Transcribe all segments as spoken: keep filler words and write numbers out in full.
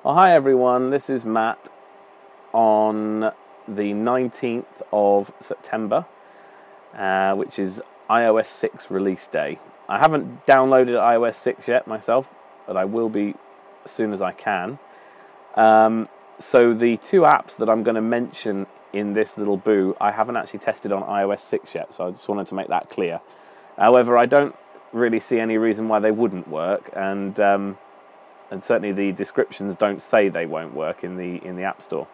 Well, hi everyone, this is Matt on the nineteenth of September, uh, which is i O S six release day. I haven't downloaded i O S six yet myself, but I will be as soon as I can. Um, so the two apps that I'm going to mention in this little boo, I haven't actually tested on i O S six yet, so I just wanted to make that clear. However, I don't really see any reason why they wouldn't work, and um, and certainly the descriptions don't say they won't work in the in the App Store.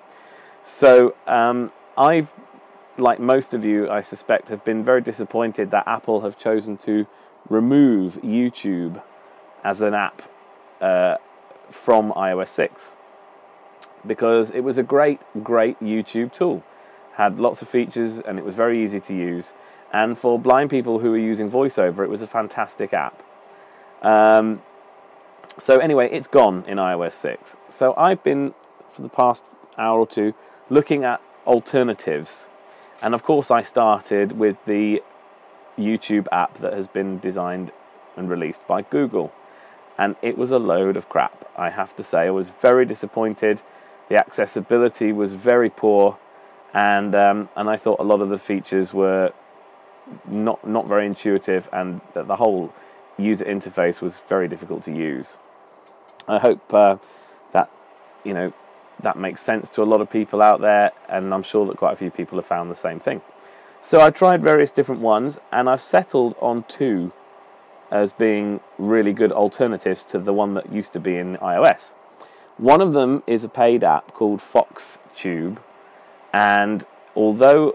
So um, I've, like most of you, I suspect, have been very disappointed that Apple have chosen to remove YouTube as an app uh, from i O S six, because it was a great, great YouTube tool. Had lots of features and it was very easy to use. And for blind people who are using VoiceOver, it was a fantastic app. Um, So anyway, it's gone in i O S six. So I've been, for the past hour or two, looking at alternatives. And of course I started with the YouTube app that has been designed and released by Google. And it was a load of crap, I have to say. I was very disappointed. The accessibility was very poor. And um, and I thought a lot of the features were not, not very intuitive, and that the whole user interface was very difficult to use. I hope uh, that you know that makes sense to a lot of people out there, and I'm sure that quite a few people have found the same thing. So I tried various different ones, and I've settled on two as being really good alternatives to the one that used to be in iOS. One of them is a paid app called FoxTube, and although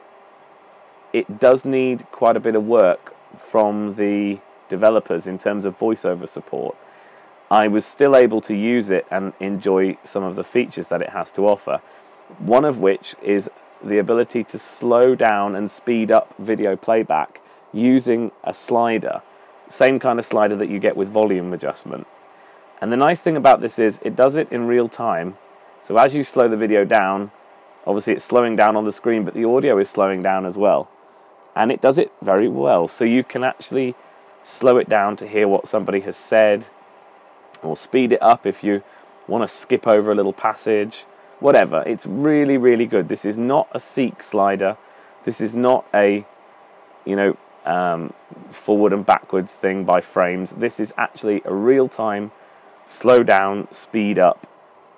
it does need quite a bit of work from the developers in terms of VoiceOver support, I was still able to use it and enjoy some of the features that it has to offer. One of which is the ability to slow down and speed up video playback using a slider, same kind of slider that you get with volume adjustment. And the nice thing about this is it does it in real time. So as you slow the video down, obviously it's slowing down on the screen, but the audio is slowing down as well. And it does it very well. So you can actually slow it down to hear what somebody has said, or speed it up if you want to skip over a little passage, whatever. It's really, really good. This is not a seek slider. This is not a, you know, um, forward and backwards thing by frames. This is actually a real-time, slow down, speed up,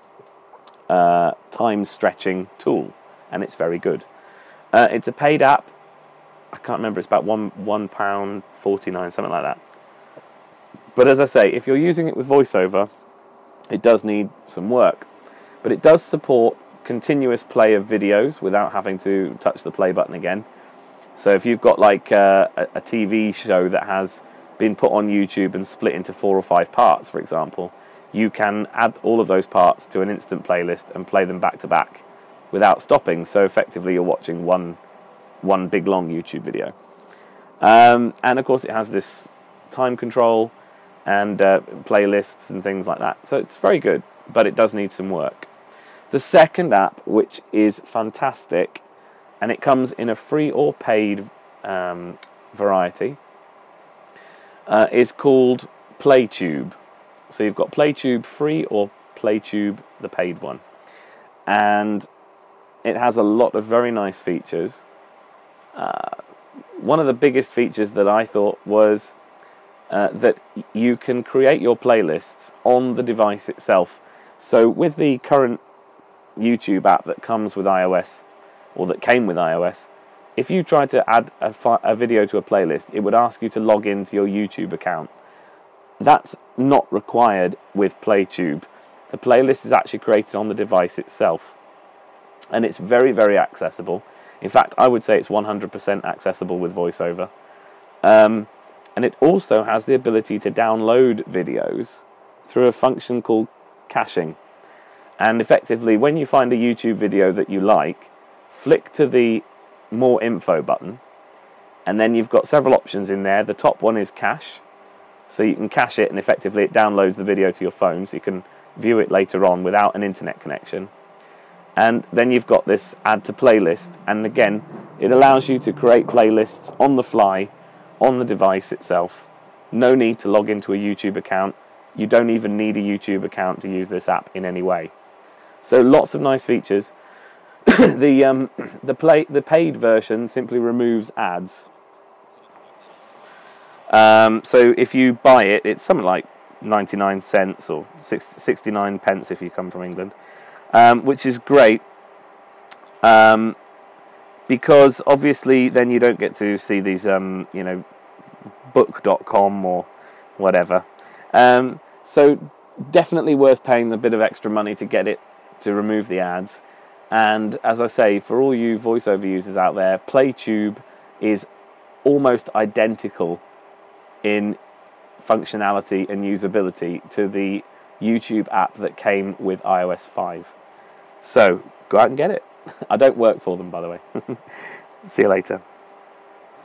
uh, time stretching tool, and it's very good. Uh, it's a paid app. I can't remember. It's about one one pound forty nine, something like that. But as I say, if you're using it with VoiceOver, it does need some work. But it does support continuous play of videos without having to touch the play button again. So if you've got like uh, a, a T V show that has been put on YouTube and split into four or five parts, for example, you can add all of those parts to an instant playlist and play them back to back without stopping. So effectively you're watching one, one big long YouTube video. Um, and of course it has this time control and uh, playlists and things like that. So it's very good, but it does need some work. The second app, which is fantastic, and it comes in a free or paid um, variety, uh, is called PlayTube. So you've got PlayTube free or PlayTube the paid one. And it has a lot of very nice features. Uh, one of the biggest features that I thought was Uh, that you can create your playlists on the device itself. So with the current YouTube app that comes with iOS, or that came with iOS, if you tried to add a, a video to a playlist, it would ask you to log into your YouTube account. That's not required with PlayTube. The playlist is actually created on the device itself, and it's very, very accessible. In fact, I would say it's one hundred percent accessible with VoiceOver. Um, And it also has the ability to download videos through a function called caching. And effectively, when you find a YouTube video that you like, flick to the More Info button, and then you've got several options in there. The top one is cache. So you can cache it, and effectively it downloads the video to your phone, so you can view it later on without an internet connection. And then you've got this add to playlist, and again, it allows you to create playlists on the fly, on the device itself. No need to log into a YouTube account. You don't even need a YouTube account to use this app in any way. So lots of nice features. the um, the play the paid version simply removes ads. Um, so if you buy it, it's something like ninety-nine cents or sixty-nine pence if you come from England, um, which is great. Um, because obviously then you don't get to see these, um, you know, book dot com or whatever. Um, so definitely worth paying the bit of extra money to get it, to remove the ads. And as I say, for all you voiceover users out there, PlayTube is almost identical in functionality and usability to the YouTube app that came with i O S five. So go out and get it. I don't work for them, by the way. See you later.